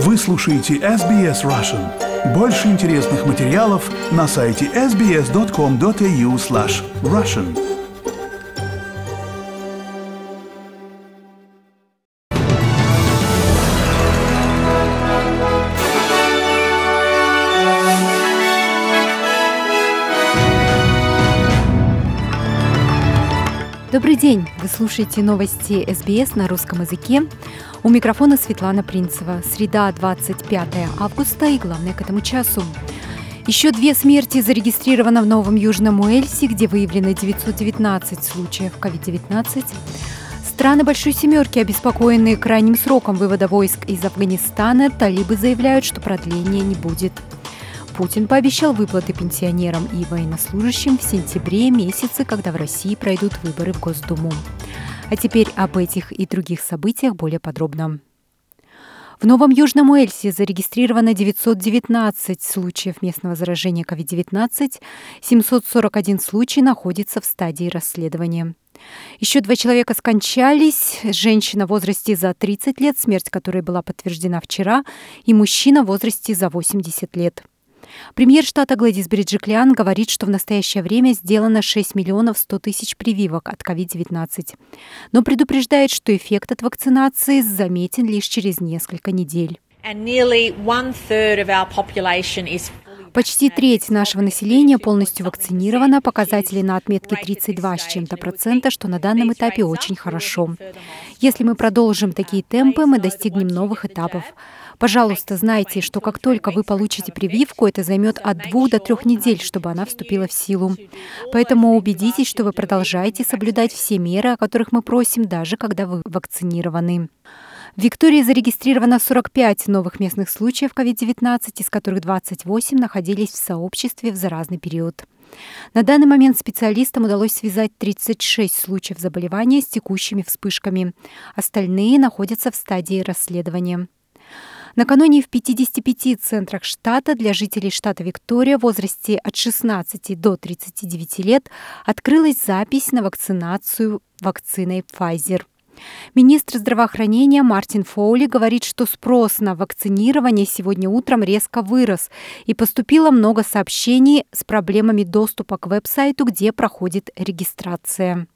Вы слушаете SBS Russian. Больше интересных материалов на сайте sbs.com.au/russian. Добрый день! Вы слушаете новости СБС на русском языке. У микрофона Светлана Принцева. Среда, 25 августа и главное к этому часу. Еще 2 смерти зарегистрировано в Новом Южном Уэльсе, где выявлено 919 случаев COVID-19. Страны Большой Семерки, обеспокоенные крайним сроком вывода войск из Афганистана, талибы заявляют, что продления не будет. Путин пообещал выплаты пенсионерам и военнослужащим в сентябре месяце, когда в России пройдут выборы в Госдуму. А теперь об этих и других событиях более подробно. В Новом Южном Уэльсе зарегистрировано 919 случаев местного заражения COVID-19, 741 случай находится в стадии расследования. Еще 2 человека скончались, женщина в возрасте за 30 лет, смерть которой была подтверждена вчера, и мужчина в возрасте за 80 лет. Премьер штата Глэдис Береджиклян говорит, что в настоящее время сделано 6 миллионов 100 тысяч прививок от COVID-19, но предупреждает, что эффект от вакцинации заметен лишь через несколько недель. Почти треть нашего населения полностью вакцинирована, показатели на отметке 32 с чем-то процента, что на данном этапе очень хорошо. Если мы продолжим такие темпы, мы достигнем новых этапов. Пожалуйста, знайте, что как только вы получите прививку, это займет от 2 до 3 недель, чтобы она вступила в силу. Поэтому убедитесь, что вы продолжаете соблюдать все меры, о которых мы просим, даже когда вы вакцинированы. В Виктории зарегистрировано 45 новых местных случаев COVID-19, из которых 28 находились в сообществе в заразный период. На данный момент специалистам удалось связать 36 случаев заболевания с текущими вспышками. Остальные находятся в стадии расследования. Накануне в 55 центрах штата для жителей штата Виктория в возрасте от 16 до 39 лет открылась запись на вакцинацию вакциной Pfizer. Министр здравоохранения Мартин Фоули говорит, что спрос на вакцинирование сегодня утром резко вырос, и поступило много сообщений с проблемами доступа к веб-сайту, где проходит регистрация.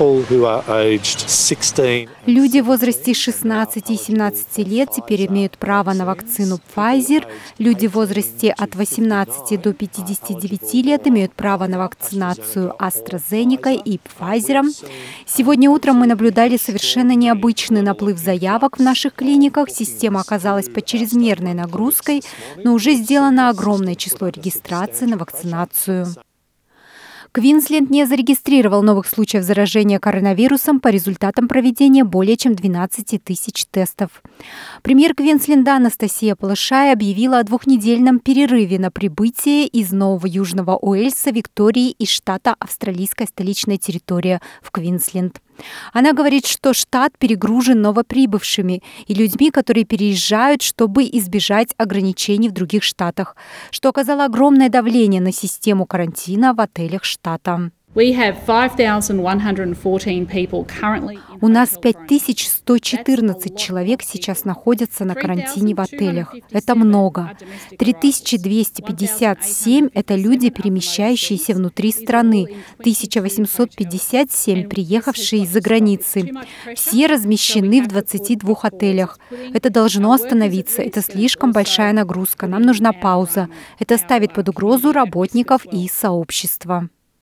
Люди в возрасте 16 и 17 лет теперь имеют право на вакцину Pfizer. Люди в возрасте от 18 до 59 лет имеют право на вакцинацию AstraZeneca и Pfizer. Сегодня утром мы наблюдали совершенно необычный наплыв заявок в наших клиниках. Система оказалась под чрезмерной нагрузкой, но уже сделано огромное число регистраций на вакцинацию. Квинсленд не зарегистрировал новых случаев заражения коронавирусом по результатам проведения более чем 12 тысяч тестов. Премьер Квинсленда Анастасия Палашай объявила о 2-недельном перерыве на прибытие из Нового Южного Уэльса, Виктории и штата австралийская столичная территория в Квинсленд. Она говорит, что штат перегружен новоприбывшими и людьми, которые переезжают, чтобы избежать ограничений в других штатах, что оказало огромное давление на систему карантина в отелях штата. У нас 5114 человек сейчас находятся на карантине в отелях. Это много. 3257 – это люди, перемещающиеся внутри страны, 1857 – приехавшие из-за границы. Все размещены в 22 отелях. Это должно остановиться. Это слишком большая нагрузка. Нам нужна пауза. Это ставит под угрозу работников и сообщество.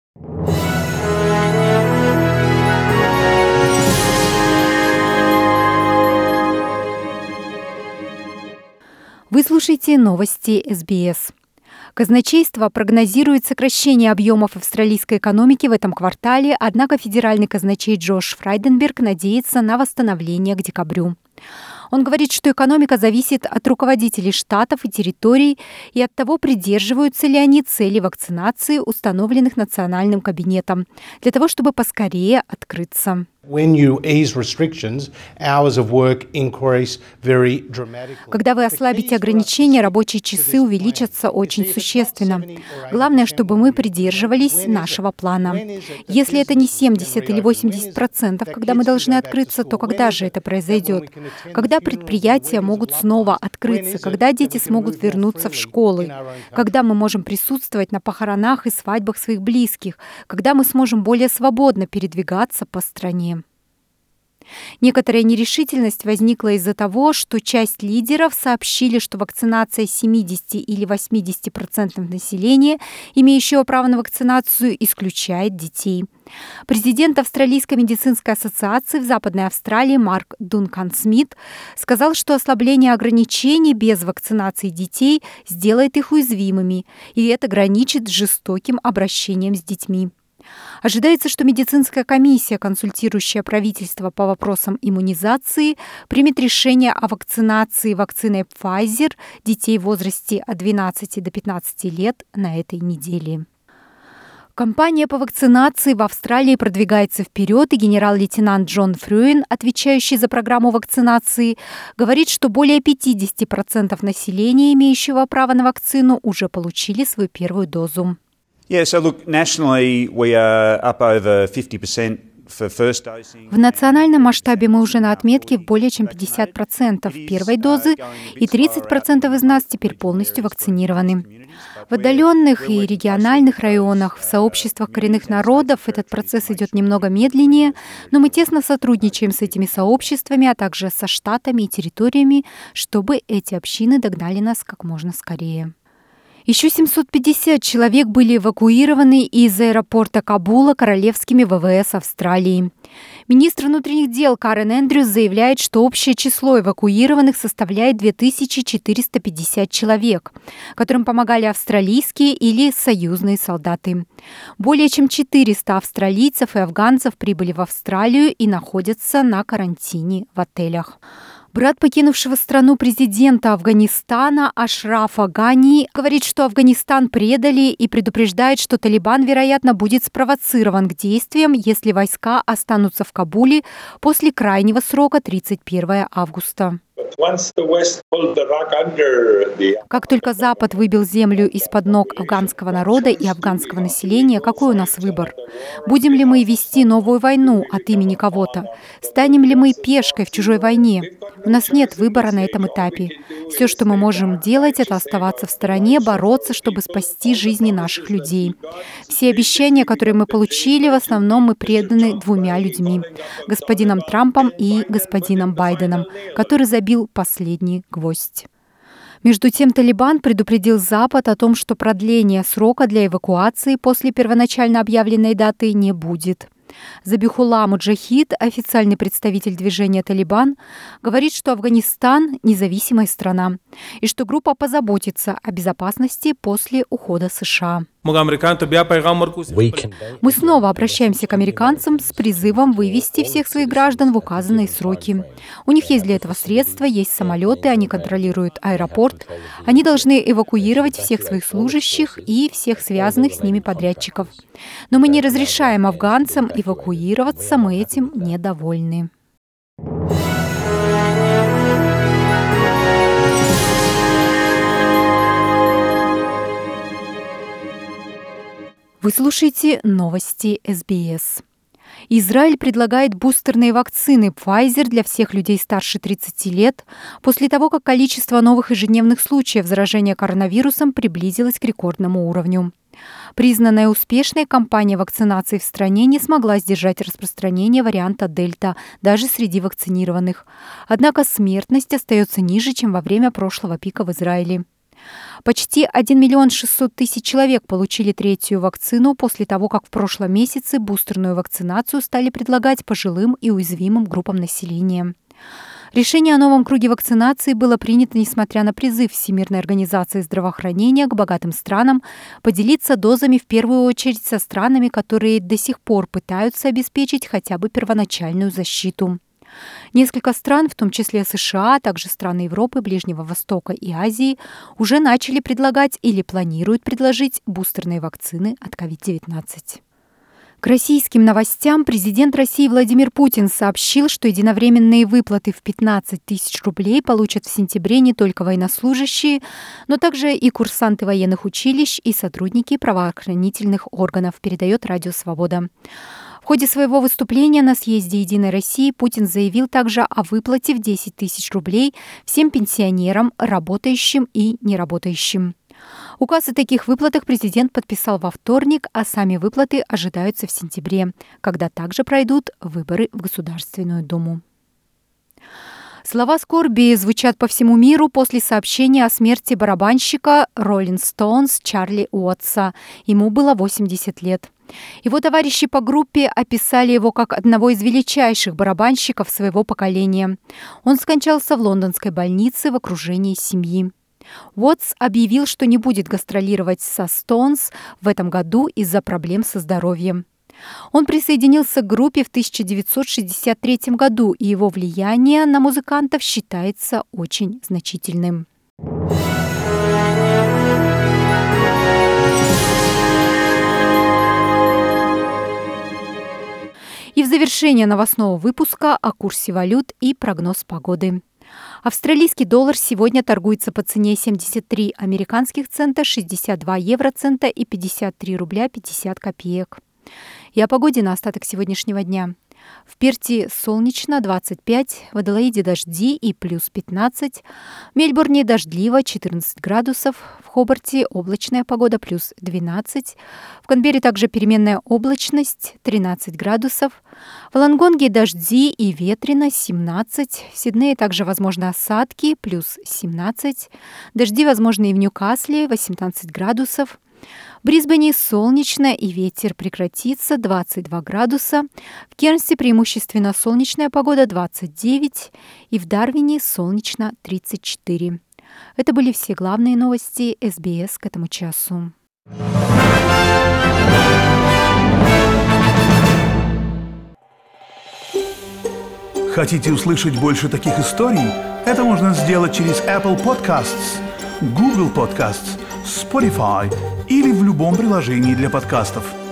Вы слушаете новости СБС. Казначейство прогнозирует сокращение объемов австралийской экономики в этом квартале, однако федеральный казначей Джош Фрайденберг надеется на восстановление к декабрю. Он говорит, что экономика зависит от руководителей штатов и территорий и от того, придерживаются ли они целей вакцинации, установленных Национальным кабинетом, для того, чтобы поскорее открыться. Когда вы ослабите ограничения, рабочие часы увеличатся очень существенно. Главное, чтобы мы придерживались нашего плана. Если это не 70 или 80%, когда мы должны открыться, то когда же это произойдет? Когда предприятия могут снова открыться? Когда дети смогут вернуться в школы? Когда мы можем присутствовать на похоронах и свадьбах своих близких? Когда мы сможем более свободно передвигаться по стране? Некоторая нерешительность возникла из-за того, что часть лидеров сообщили, что вакцинация 70 или 80% населения, имеющего право на вакцинацию, исключает детей. Президент Австралийской медицинской ассоциации в Западной Австралии Марк Дункан-Смит сказал, что ослабление ограничений без вакцинации детей сделает их уязвимыми, и это граничит с жестоким обращением с детьми. Ожидается, что медицинская комиссия, консультирующая правительство по вопросам иммунизации, примет решение о вакцинации вакциной Pfizer детей в возрасте от 12 до 15 лет на этой неделе. Кампания по вакцинации в Австралии продвигается вперед, и генерал-лейтенант Джон Фрюин, отвечающий за программу вакцинации, говорит, что более 50% населения, имеющего право на вакцину, уже получили свою первую дозу. В национальном масштабе мы уже на отметке в более чем 50% первой дозы, и 30% из нас теперь полностью вакцинированы. В отдаленных и региональных районах, в сообществах коренных народов этот процесс идет немного медленнее, но мы тесно сотрудничаем с этими сообществами, а также со штатами и территориями, чтобы эти общины догнали нас как можно скорее. Еще 750 человек были эвакуированы из аэропорта Кабула королевскими ВВС Австралии. Министр внутренних дел Карен Эндрюс заявляет, что общее число эвакуированных составляет 2450 человек, которым помогали австралийские или союзные солдаты. Более чем 400 австралийцев и афганцев прибыли в Австралию и находятся на карантине в отелях. Брат покинувшего страну президента Афганистана Ашрафа Гани говорит, что Афганистан предали, и предупреждает, что Талибан, вероятно, будет спровоцирован к действиям, если войска останутся в Кабуле после крайнего срока 31 августа. Как только Запад выбил землю из-под ног афганского народа и афганского населения, какой у нас выбор? Будем ли мы вести новую войну от имени кого-то? Станем ли мы пешкой в чужой войне? У нас нет выбора на этом этапе. Все, что мы можем делать, это оставаться в стороне, бороться, чтобы спасти жизни наших людей. Все обещания, которые мы получили, в основном мы преданы двумя людьми – господином Трампом и господином Байденом, который забил последний гвоздь. Между тем, Талибан предупредил Запад о том, что продления срока для эвакуации после первоначально объявленной даты не будет. Забихулла Муджахид, официальный представитель движения «Талибан», говорит, что Афганистан – независимая страна, и что группа позаботится о безопасности после ухода США. Мы снова обращаемся к американцам с призывом вывести всех своих граждан в указанные сроки. У них есть для этого средства, есть самолеты, они контролируют аэропорт. Они должны эвакуировать всех своих служащих и всех связанных с ними подрядчиков. Но мы не разрешаем афганцам эвакуироваться, мы этим недовольны. Вы слушаете новости СБС. Израиль предлагает бустерные вакцины Pfizer для всех людей старше 30 лет после того, как количество новых ежедневных случаев заражения коронавирусом приблизилось к рекордному уровню. Признанная успешной кампания вакцинации в стране не смогла сдержать распространение варианта Дельта даже среди вакцинированных. Однако смертность остается ниже, чем во время прошлого пика в Израиле. Почти 1 600 000 человек получили третью вакцину после того, как в прошлом месяце бустерную вакцинацию стали предлагать пожилым и уязвимым группам населения. Решение о новом круге вакцинации было принято, несмотря на призыв Всемирной организации здравоохранения к богатым странам поделиться дозами в первую очередь со странами, которые до сих пор пытаются обеспечить хотя бы первоначальную защиту. Несколько стран, в том числе США, а также страны Европы, Ближнего Востока и Азии, уже начали предлагать или планируют предложить бустерные вакцины от COVID-19. К российским новостям президент России Владимир Путин сообщил, что единовременные выплаты в 15 тысяч рублей получат в сентябре не только военнослужащие, но также и курсанты военных училищ и сотрудники правоохранительных органов, передает Радио Свобода. В ходе своего выступления на съезде «Единой России» Путин заявил также о выплате в 10 тысяч рублей всем пенсионерам, работающим и неработающим. Указ о таких выплатах президент подписал во вторник, а сами выплаты ожидаются в сентябре, когда также пройдут выборы в Государственную Думу. Слова скорби звучат по всему миру после сообщения о смерти барабанщика Rolling Stones Чарли Уотса. Ему было 80 лет. Его товарищи по группе описали его как одного из величайших барабанщиков своего поколения. Он скончался в лондонской больнице в окружении семьи. Уотс объявил, что не будет гастролировать со Stones в этом году из-за проблем со здоровьем. Он присоединился к группе в 1963 году, и его влияние на музыкантов считается очень значительным. И в завершение новостного выпуска о курсе валют и прогноз погоды. Австралийский доллар сегодня торгуется по цене 73 американских цента, 62 евроцента и 53 рубля 50 копеек. И о погоде на остаток сегодняшнего дня. В Перте солнечно 25, в Аделаиде дожди и плюс 15, в Мельбурне дождливо 14 градусов, в Хобарте облачная погода плюс 12, в Канберре также переменная облачность 13 градусов, в Лонгонге дожди и ветрено 17, в Сиднее также возможны осадки плюс 17, дожди возможны и в Ньюкасле 18 градусов, в Брисбене солнечно и ветер прекратится 22 градуса, в Кернсе преимущественно солнечная погода 29 и в Дарвине солнечно 34. Это были все главные новости СБС к этому часу. Хотите услышать больше таких историй? Это можно сделать через Apple Podcasts, Google Podcasts, Spotify или в любом приложении для подкастов.